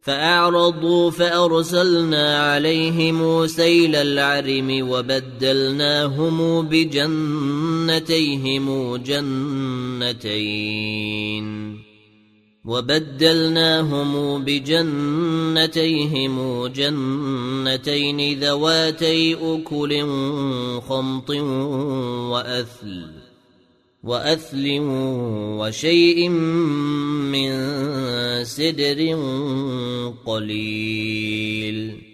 فأعرضوا فأرسلنا عليهم سيل العرم وبدلناهم بجنتيهم جنتين ذواتي أكل خمط وأثل وشيء من سدر قليل.